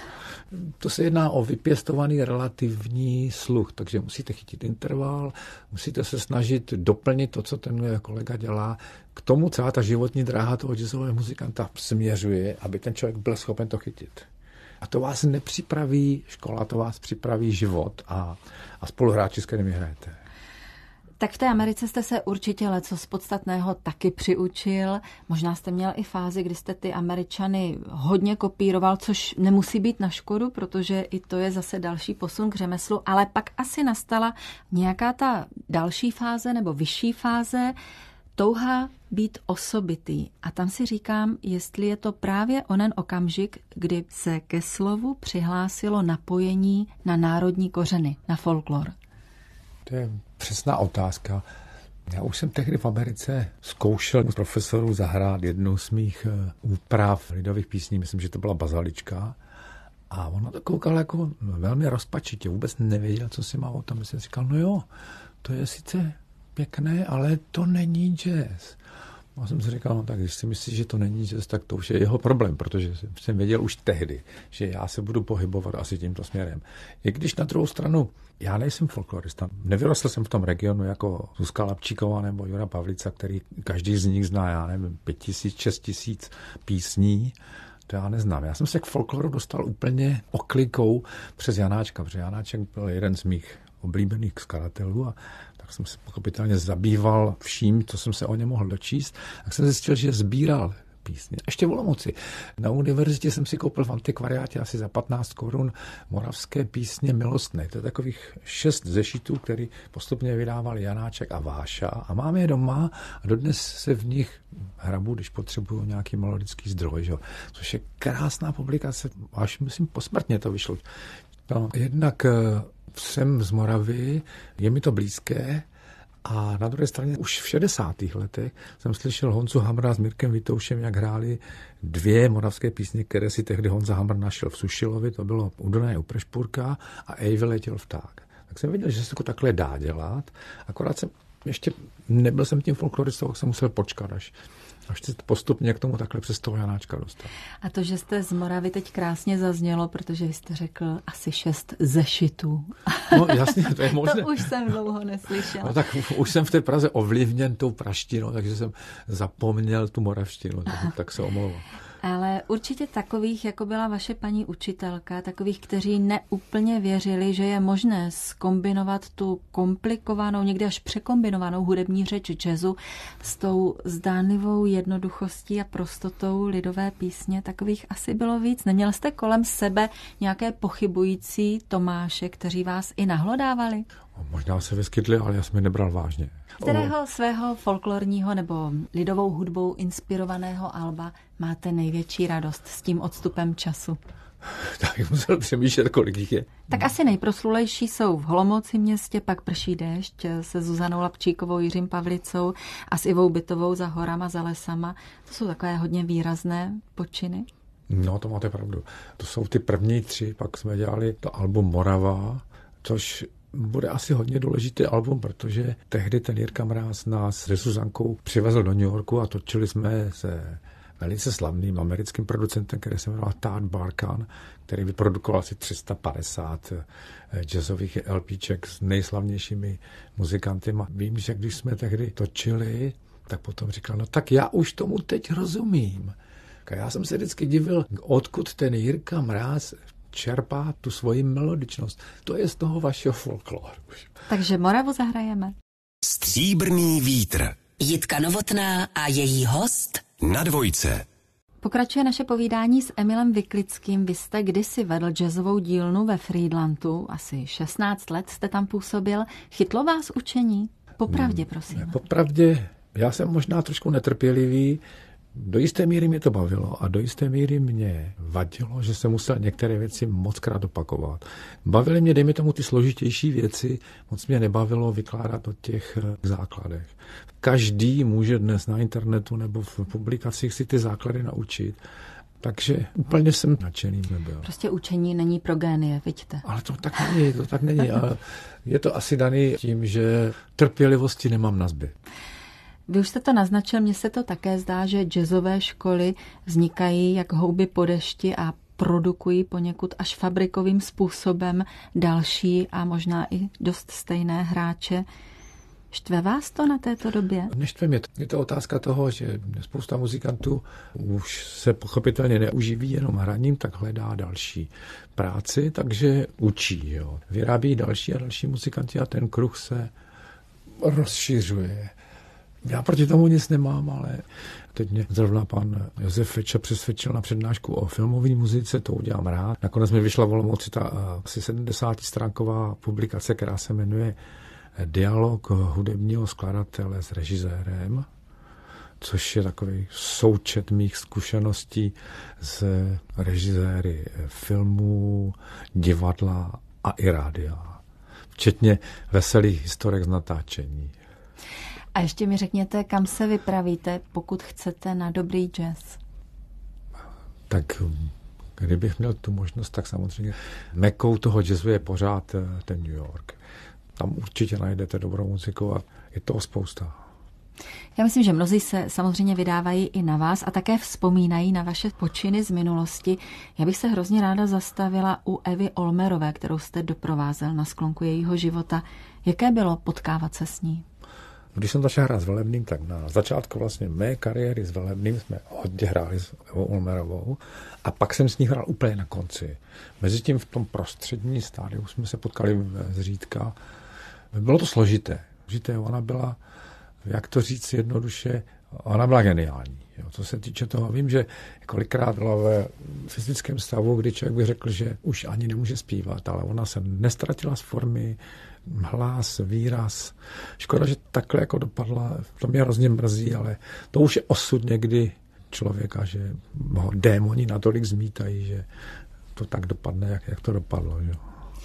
To se jedná o vypěstovaný relativní sluch, takže musíte chytit interval, musíte se snažit doplnit to, co ten kolega dělá. K tomu celá ta životní dráha toho jazzového muzikanta směřuje, aby ten člověk byl schopen to chytit. A to vás nepřipraví škola, to vás připraví život a spoluhráči, s kterými hrajete.
Tak v té Americe jste se určitě lecos podstatného taky přiučil. Možná jste měl i fázi, kdy jste ty Američany hodně kopíroval, což nemusí být na škodu, protože i to je zase další posun k řemeslu, ale pak asi nastala nějaká ta další fáze nebo vyšší fáze, touha být osobitý. A tam si říkám, jestli je to právě onen okamžik, kdy se ke slovu přihlásilo napojení na národní kořeny, na folklor.
To je přesná otázka. Já už jsem tehdy v Americe zkoušel profesorů zahrát jednu z mých úprav lidových písní, myslím, že to byla Bazalička. A on to koukal jako velmi rozpačitě, vůbec nevěděl, co si má o tom. Jsem říkal, no jo, to je sice pěkné, ale to není jazz. A jsem si říkal, no tak když si myslíš, že to není jazz, tak to už je jeho problém, protože jsem věděl už tehdy, že já se budu pohybovat asi tímto směrem. I když na druhou stranu, já nejsem folklorista. Nevyrostl jsem v tom regionu jako Zuzka Lapčíková nebo Jura Pavlica, který každý z nich zná, já nevím, 5000, 6000 písní. To já neznám. Já jsem se k folkloru dostal úplně oklikou přes Janáčka, protože Janáček byl jeden z mých oblíbených skladatelů a tak jsem se pochopitelně zabýval vším, co jsem se o něm mohl dočíst. Tak jsem zjistil, že sbíral písně. Ještě v Olomouci. Na univerzitě jsem si koupil v antikvariátě asi za 15 korun moravské písně milostné. To je takových 6 zešitů, který postupně vydával Janáček a Váša. A mám je doma a dodnes se v nich hrabu, když potřebuju nějaký melodický zdroj. Že? Což je krásná publikace. Až myslím posmrtně to vyšlo. No, jednak jsem z Moravy, je mi to blízké a na druhé straně už v 60. letech jsem slyšel Honzu Hamra s Mirkem Vitoušem, jak hráli 2 moravské písně, které si tehdy Honza Hamr našel v Sušilovi, to bylo U Dunaje u Prešpurka a Ej vyletěl vták. Tak jsem viděl, že se to takhle dá dělat, akorát jsem ještě nebyl jsem tím folkloristou, jsem musel počkat, až se postupně k tomu takhle přes toho Janáčka dostal.
A to, že jste z Moravy teď krásně zaznělo, protože jste řekl asi 6 zešitů.
No jasně, to je možné.
To už jsem dlouho neslyšela.
No tak už jsem v té Praze ovlivněn tou praštinou, takže jsem zapomněl tu moravštinu, tak se omlouvám.
Ale určitě takových, jako byla vaše paní učitelka, takových, kteří neúplně věřili, že je možné zkombinovat tu komplikovanou, někdy až překombinovanou hudební řeč jazzu s tou zdánlivou jednoduchostí a prostotou lidové písně, takových asi bylo víc. Neměl jste kolem sebe nějaké pochybující Tomáše, kteří vás i nahlodávali?
Možná se vyskytli, ale já jsem je nebral vážně.
Kterého svého folklorního nebo lidovou hudbou inspirovaného alba máte největší radost s tím odstupem času?
Tak bych musel přemýšlet, kolik jich je.
Tak asi nejproslulejší jsou v Olomouci městě, pak Prší déšť se Zuzanou Lapčíkovou, Jiřím Pavlicou a s Ivou Bytovou Za horama, za lesama. To jsou takové hodně výrazné počiny.
No, to máte pravdu. To jsou ty první 3, pak jsme dělali to album Morava, což bude asi hodně důležitý album, protože tehdy ten Jirka Mráz nás se Zuzankou přivezl do New Yorku a točili jsme se velice slavným americkým producentem, který se jmenoval Todd Barkan, který vyprodukoval asi 350 jazzových LPček s nejslavnějšími muzikanty. A vím, že když jsme tehdy točili, tak potom říkal, no tak já už tomu teď rozumím. A já jsem se vždycky divil, odkud ten Jirka Mráz čerpá tu svoji melodičnost. To je z toho vašeho folkloru.
Takže Moravu zahrajeme.
Stříbrný vítr.
Jitka Novotná a její host
Na dvojce.
Pokračuje naše povídání s Emilem Vyklickým. Vy jste kdysi vedl jazzovou dílnu ve Friedlandu, asi 16 let jste tam působil. Chytlo vás učení? Popravdě, prosím.
Popravdě, já jsem možná trošku netrpělivý. Do jisté míry mě to bavilo a do jisté míry mě vadilo, že jsem musel některé věci mockrát opakovat. Bavily mě, dejme tomu, ty složitější věci, moc mě nebavilo vykládat o těch základech. Každý může dnes na internetu nebo v publikacích si ty základy naučit. Takže úplně jsem nadšený nebyl.
Prostě učení není pro génie, vidíte.
Ale to tak není. Ale je to asi daný tím, že trpělivosti nemám nazby.
Vy už jste to naznačil, mně se to také zdá, že jazzové školy vznikají jak houby po dešti a produkují poněkud až fabrikovým způsobem další a možná i dost stejné hráče. Štve vás to na této době?
Neštve mě. Je to otázka toho, že spousta muzikantů už se pochopitelně neuživí jenom hraním, tak hledá další práci, takže učí. Jo. Vyrábí další a další muzikanti a ten kruh se rozšiřuje. Já proti tomu nic nemám, ale teď mě zrovna pan Josef Feča přesvědčil na přednášku o filmové muzice, to udělám rád. Nakonec mi vyšla v Olomouci ta asi 70stránková publikace, která se jmenuje Dialog hudebního skladatele s režisérem, což je takový součet mých zkušeností s režiséry filmů, divadla a i rádia, včetně veselých historek z natáčení.
A ještě mi řekněte, kam se vypravíte, pokud chcete na dobrý jazz?
Tak kdybych měl tu možnost, tak samozřejmě mekou toho jazzu je pořád ten New York. Tam určitě najdete dobrou muziku a je toho spousta.
Já myslím, že mnozí se samozřejmě vydávají i na vás a také vzpomínají na vaše počiny z minulosti. Já bych se hrozně ráda zastavila u Evy Olmerové, kterou jste doprovázel na sklonku jejího života. Jaké bylo potkávat se s ní?
Když jsem začal hrát s Velebným, tak na začátku vlastně mé kariéry s Velebným jsme hodně hráli s Evou Olmerovou a pak jsem s ní hrál úplně na konci. Mezitím v tom prostřední stádiu jsme se potkali zřídka. Bylo to složité. Ona byla, jak to říct jednoduše, ona byla geniální. Jo, co se týče toho, vím, že kolikrát byla ve fyzickém stavu, kdy člověk by řekl, že už ani nemůže zpívat, ale ona se nestratila z formy, hlas, výraz. Škoda, že takhle jako dopadla, to mě hrozně mrzí, ale to už je osud někdy člověka, že ho démoni natolik zmítají, že to tak dopadne, jak to dopadlo. Jo.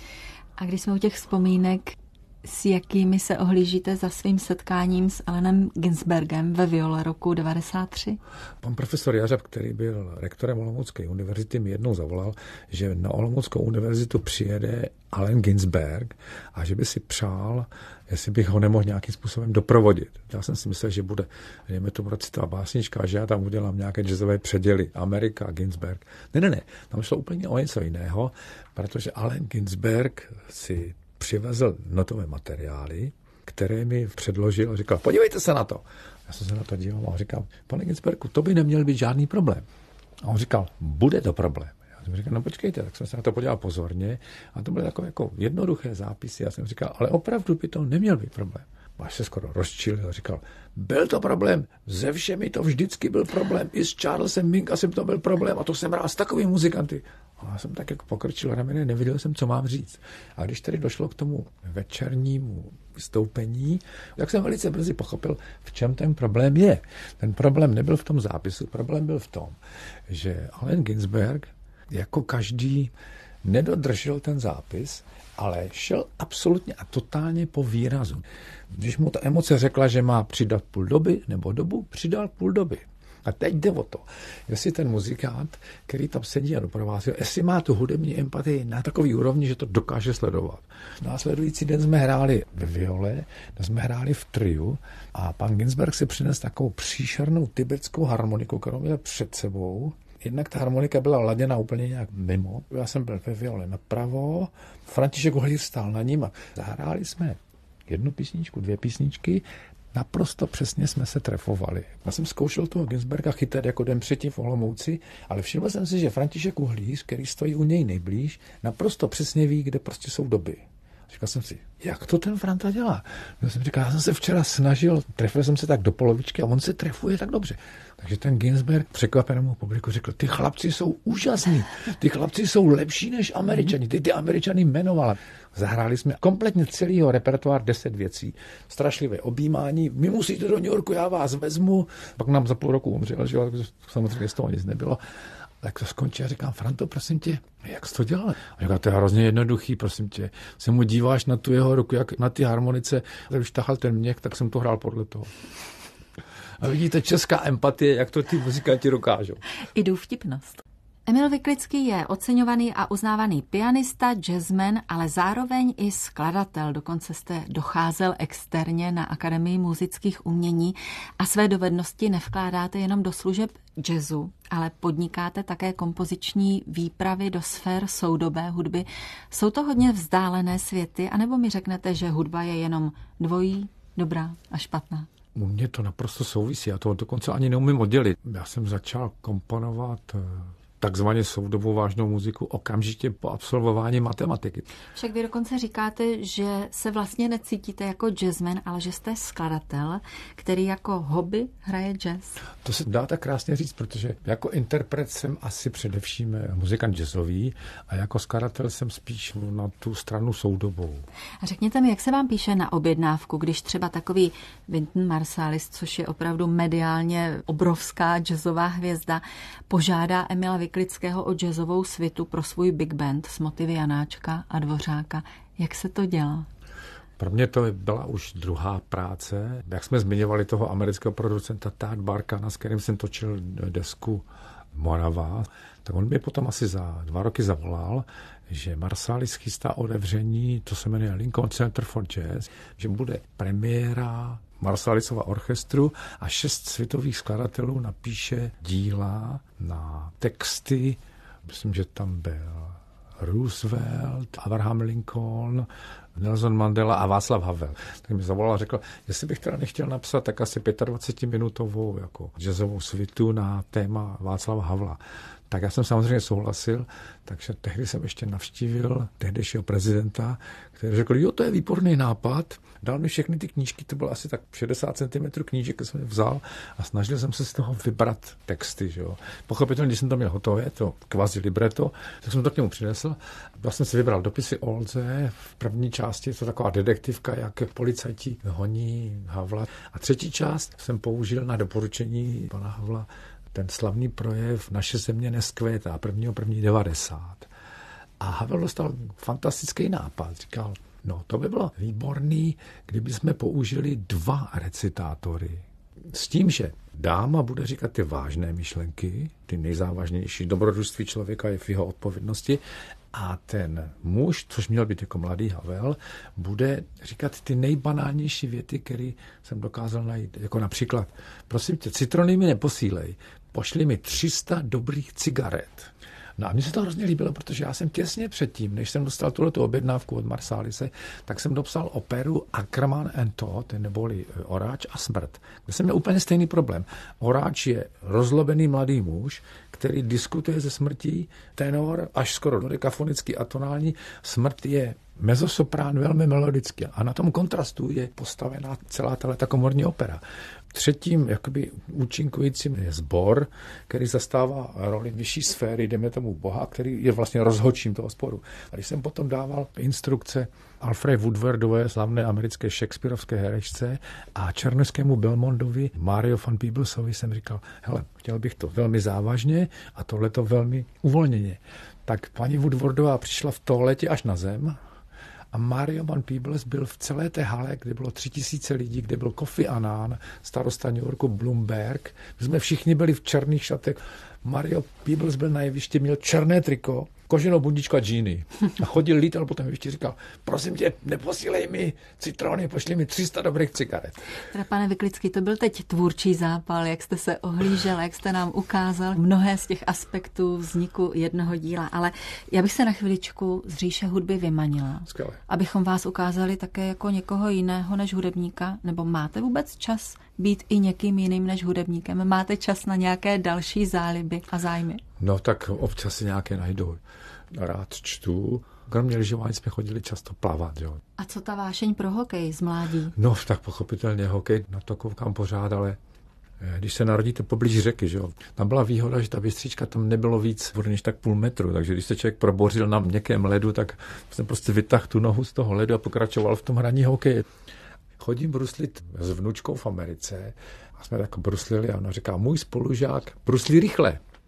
A když jsme u těch vzpomínek, s jakými se ohlížíte za svým setkáním s Allenem Ginsbergem ve Viole roku 1993?
Pan profesor Jařab, který byl rektorem Olomoucké univerzity, mi jednou zavolal, že na Olomouckou univerzitu přijede Allen Ginsberg a že by si přál, jestli bych ho nemohl nějakým způsobem doprovodit. Já jsem si myslel, že bude, dejme tomu recitovat básnička, že já tam udělám nějaké jazzové předěly. Amerika, Ginsberg. Ne, tam šlo úplně o něco jiného, protože Allen Ginsberg si přivezl notové materiály, které mi předložil a říkal, podívejte se na to. Já jsem se na to díval a říkal, pane Ginsbergu, to by neměl být žádný problém. A on říkal, bude to problém. Já jsem říkal, no počkejte, tak jsem se na to podíval pozorně a to byly takové jako jednoduché zápisy. Já jsem říkal, ale opravdu by to neměl být problém. Až se skoro rozčilil a říkal, byl to problém, se všemi to vždycky byl problém, i s Charlesem Minkusem to byl problém a to jsem hrál s takovými muzikanty. A já jsem tak jako pokrčil rameny, nevěděl jsem, co mám říct. A když tedy došlo k tomu večernímu vystoupení, tak jsem velice brzy pochopil, v čem ten problém je. Ten problém nebyl v tom zápisu, problém byl v tom, že Allen Ginsberg, jako každý, nedodržel ten zápis, ale šel absolutně a totálně po výrazu. Když mu ta emoce řekla, že má přidat půl doby nebo dobu, přidal půl doby. A teď jde o to, jestli ten muzikant, který tam sedí a doprovází, jestli má tu hudební empatii na takový úrovni, že to dokáže sledovat. Následující den jsme hráli ve Viole, jsme hráli v triu a pan Ginsberg si přinesl takovou příšernou tibetskou harmoniku, kterou měl před sebou. Jednak ta harmonika byla laděna úplně nějak mimo. Já jsem byl ve Viole napravo, František Uhlíř stál na ním a zahráli jsme jednu písničku, dvě písničky, naprosto přesně jsme se trefovali. Já jsem zkoušel toho Ginsberga chytat jako den předtím v Olomouci, ale všiml jsem si, že František Uhlíř, který stojí u něj nejblíž, naprosto přesně ví, kde prostě jsou doby. Říkal jsem si, jak to ten Franta dělá? Já jsem říkal, já jsem se včera snažil, trefil jsem se tak do polovičky a on se trefuje tak dobře. Takže ten Ginsberg překvapenému publiku řekl, ty chlapci jsou úžasní, ty chlapci jsou lepší než Američani, ty Američany jmenovala. Zahráli jsme kompletně celýho repertoár 10 věcí, strašlivé objímání, my musíte do New Yorku, já vás vezmu. Pak nám za půl roku umřel, že samozřejmě z toho nic nebylo. Tak to skončí a říkám, Franto, prosím tě, jak jsi to dělal? A říkám, to je hrozně jednoduchý, prosím tě. Se mu díváš na tu jeho ruku, jak na ty harmonice, když tahal ten měch, tak jsem to hrál podle toho. A vidíte, česká empatie, jak to ty muzikanti dokážou.
I důvtipnost. Emil Wiklický je oceňovaný a uznávaný pianista, jazzman, ale zároveň i skladatel. Dokonce jste docházel externě na Akademii múzických umění a své dovednosti nevkládáte jenom do služeb jazzu, ale podnikáte také kompoziční výpravy do sfér soudobé hudby. Jsou to hodně vzdálené světy, anebo mi řeknete, že hudba je jenom dvojí, dobrá a špatná?
U mě to naprosto souvisí, já to dokonce ani neumím oddělit. Já jsem začal komponovat takzvaně soudobou vážnou muziku okamžitě po absolvování matematiky.
Však vy dokonce říkáte, že se vlastně necítíte jako jazzman, ale že jste skladatel, který jako hobby hraje jazz.
To se dá tak krásně říct, protože jako interpret jsem asi především muzikant jazzový a jako skladatel jsem spíš na tu stranu soudobou.
A řekněte mi, jak se vám píše na objednávku, když třeba takový Wynton Marsalis, což je opravdu mediálně obrovská jazzová hvězda, požádá Emila Wiklického o jazzovou svitu pro svůj big band s motivy Janáčka a Dvořáka. Jak se to dělá?
Pro mě to byla už druhá práce. Jak jsme zmiňovali toho amerického producenta Tad Barkana, s kterým jsem točil desku Morava, tak on mě potom asi za 2 roky zavolal, že Marsalis chystá otevření, to se jmenuje Lincoln Center for Jazz, že bude premiéra Marsalisova orchestru a 6 světových skladatelů napíše díla na texty. Myslím, že tam byl Roosevelt, Abraham Lincoln, Nelson Mandela a Václav Havel. Tak mi zavolal a řekl, jestli bych teda nechtěl napsat tak asi 25-minutovou jako jazzovou svitu na téma Václava Havla. Tak já jsem samozřejmě souhlasil, takže tehdy jsem ještě navštívil tehdejšího prezidenta, který řekl, jo, to je výborný nápad. Dal mi všechny ty knížky, to bylo asi tak 60 cm knížek, které jsem vzal a snažil jsem se z toho vybrat texty. Že jo. Pochopitelně, když jsem to měl hotové, to kvazi libreto, tak jsem to k němu přinesl. Já jsem si vybral dopisy Olze, v první části je to taková detektivka, jak policajti honí Havla. A třetí část jsem použil na doporučení pana Havla ten slavný projev Naše země neskvétá, 1.1.90. A Havel dostal fantastický nápad. Říkal, no to by bylo výborný, kdyby jsme použili 2 recitátory. S tím, že dáma bude říkat ty vážné myšlenky, ty nejzávažnější, dobrodružství člověka je v jeho odpovědnosti, a ten muž, což měl být jako mladý Havel, bude říkat ty nejbanálnější věty, které jsem dokázal najít. Jako například, prosím tě, citrony mi neposílej, pošli mi 300 dobrých cigaret. No a mně se to hrozně líbilo, protože já jsem těsně předtím, než jsem dostal tuhletu objednávku od Marsalise, tak jsem dopsal operu Ackermann and Todd, neboli Oráč a smrt, kde jsem měl úplně stejný problém. Oráč je rozlobený mladý muž, který diskutuje ze smrtí, tenor až skoro do dekafonický atonální, smrt je mezosoprán velmi melodický a na tom kontrastu je postavená celá ta komorní opera. Třetím jakoby účinkujícím je sbor, který zastává roli vyšší sféry, jdeme tomu Boha, který je vlastně rozhodčím toho sporu. A když jsem potom dával instrukce Alfred Woodwardové, slavné americké shakespearovské herečce, a černošskému Belmondovi, Mario van Peebles,ovi, jsem říkal, hele, chtěl bych to velmi závažně a tohleto velmi uvolněně. Tak paní Woodwardová přišla v toaletě až na zem, a Mario van Peebles byl v celé té hale, kde bylo 3000 lidí, kde byl Kofi Annan, starosta New Yorku Bloomberg. My jsme všichni byli v černých šatech. Mario Peebles byl na jevišti, měl černé triko, koženou bundičku a džíny. A chodil, lítal po tom jevišti, říkal, prosím tě, neposílej mi citrony, pošli mi 300 dobrých cigaret.
Teda, pane Wiklický, to byl teď tvůrčí zápal, jak jste se ohlížel, jak jste nám ukázal mnohé z těch aspektů vzniku jednoho díla, ale já bych se na chviličku z říše hudby vymanila.
Skvěle.
Abychom vás ukázali také jako někoho jiného než hudebníka, nebo máte vůbec čas být i někým jiným než hudebníkem? Máte čas na nějaké další záliby a zájmy?
No tak občas si nějaké najdu. Rád čtu. Kromě lyžování jsme chodili často plavat. Jo.
A co ta vášeň pro hokej z mládí?
No tak pochopitelně hokej, na to koukám pořád, ale když se narodíte poblíž řeky, že jo, tam byla výhoda, že ta bystřička tam nebylo víc vody než tak půl metru, takže když se člověk probořil na měkkém ledu, tak jsem prostě vytáhl tu nohu z toho ledu a pokračoval v tom hraní hokeje. Chodím bruslit s vnučkou v Americe a jsme tak bruslili a ona říká, můj spolužák bruslí rychle.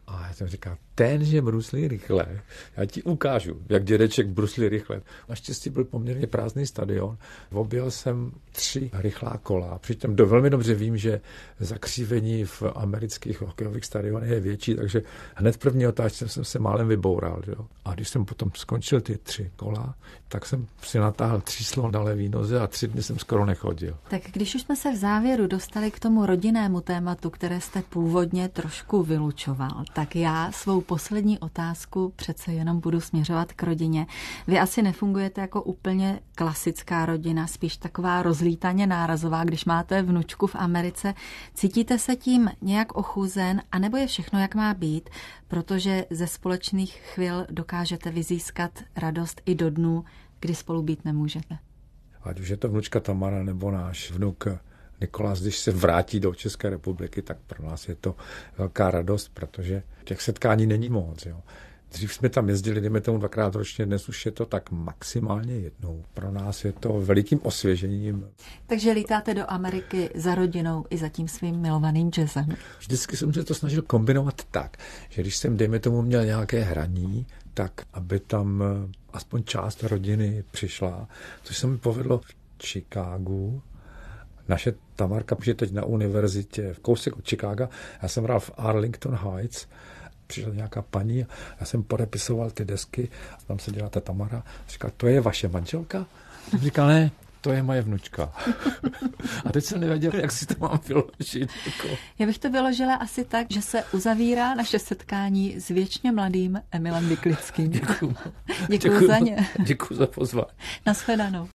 A já jsem říkal, tenže bruslí rychle, já ti ukážu, jak dědeček bruslí rychle. Naštěstí byl poměrně prázdný stadion, objel jsem 3 rychlá kola, přitom velmi dobře vím, že zakřívení v amerických hokejových stadionech je větší, takže hned v první otáčce jsem se málem vyboural. Jo. A když jsem potom skončil ty 3 kola, tak jsem si natáhl tříslo na levý noze a 3 dny jsem skoro nechodil.
Tak když už jsme se v závěru dostali k tomu rodinnému tématu, které jste původně trošku vylučoval, tak já svou poslední otázku přece jenom budu směřovat k rodině. Vy asi nefungujete jako úplně klasická rodina, spíš taková rozlítaně nárazová, když máte vnučku v Americe. Cítíte se tím nějak ochuzen, anebo je všechno, jak má být, protože ze společných chvil dokážete vyzískat radost i do dnů, kdy spolu být nemůžete?
Ať už je to vnučka Tamara nebo náš vnuk Nikolás, když se vrátí do České republiky, tak pro nás je to velká radost, protože těch setkání není moc. Jo. Dřív jsme tam jezdili, dejme tomu 2krát ročně, dnes už je to tak maximálně jednou. Pro nás je to velikým osvěžením.
Takže lítáte do Ameriky za rodinou i za tím svým milovaným jazzem?
Vždycky jsem se to snažil kombinovat tak, že když jsem, dejme tomu, měl nějaké hraní, tak aby tam aspoň část rodiny přišla, což se mi povedlo v Chicagu. Naše Tamarka je teď na univerzitě v kousek od Chicaga. Já jsem hrál v Arlington Heights. Přišla nějaká paní a já jsem podepisoval ty desky a tam se dělá ta Tamara. Říká, to je vaše manželka? Jsem říkal, ne, to je moje vnučka. A teď jsem nevěděl, jak si to mám vyložit.
Já bych to vyložila asi tak, že se uzavírá naše setkání s věčně mladým Emilem Vyklickým.
Děkuju.
Děkuju za ně.
Děkuju za pozvání.
Nashledanou.